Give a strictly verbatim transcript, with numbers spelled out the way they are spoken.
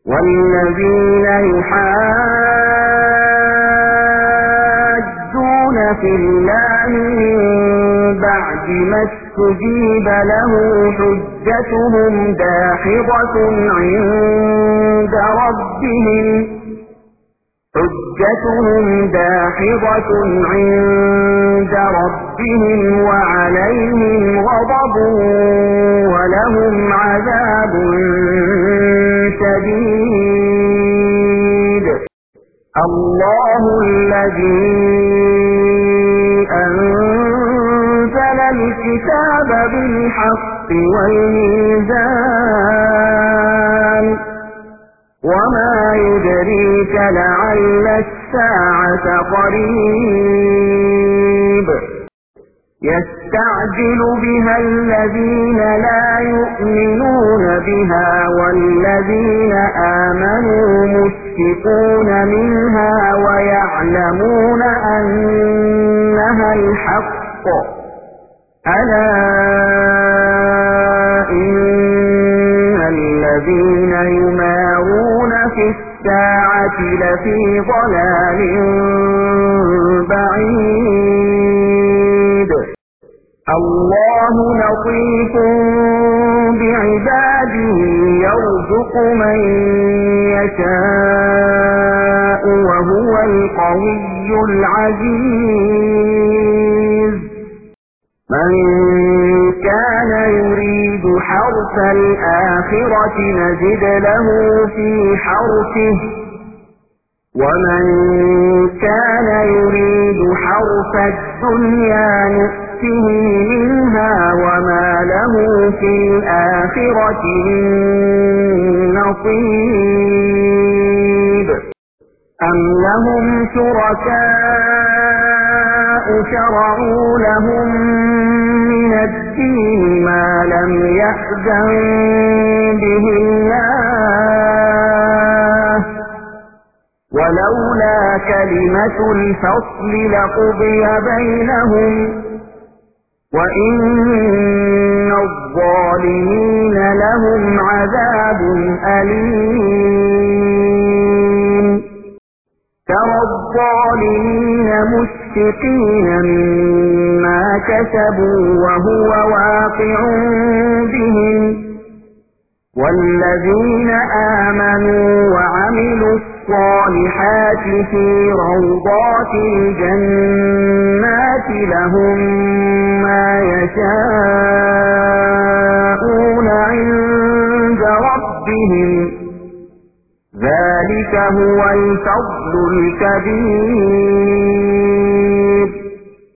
والذين يحاجون في الله من بعد ما استجيب له حجتهم داحضة عند ربهم حجتهم داحضة عند ربهم وعليهم غضب ولهم عذاب شديد. الله الذي أنزل الكتاب بالحق والميزان وما يدريك لعل الساعة قريب. يستعجل بها الذين لا يؤمنون بها والذين آمنوا مشفقون منها ويعلمون أنها الحق. ألا إن الذين يمارون في الساعة لفي ضلال بعيد. الله لطيف بعباده يرزق من يشاء وهو القوي العزيز. من كان يريد حرث الآخرة نزد له في حرثه ومن كان يريد حرث الدنيا نؤته منها وما له في الآخرة من نصيب. أم لهم شركاء شرعوا لهم من الدين ما لم يأذن به الله ولولا كلمة الفصل لقضي بينهم وإن الظالمين لهم عذاب أليم. ترى الظالمين مشفقين مما كسبوا وهو واقع بهم والذين آمنوا وعملوا الصالحات في روضات الجنات لهم ما يشاءون عند ربهم ذلك هو الفضل الكبير.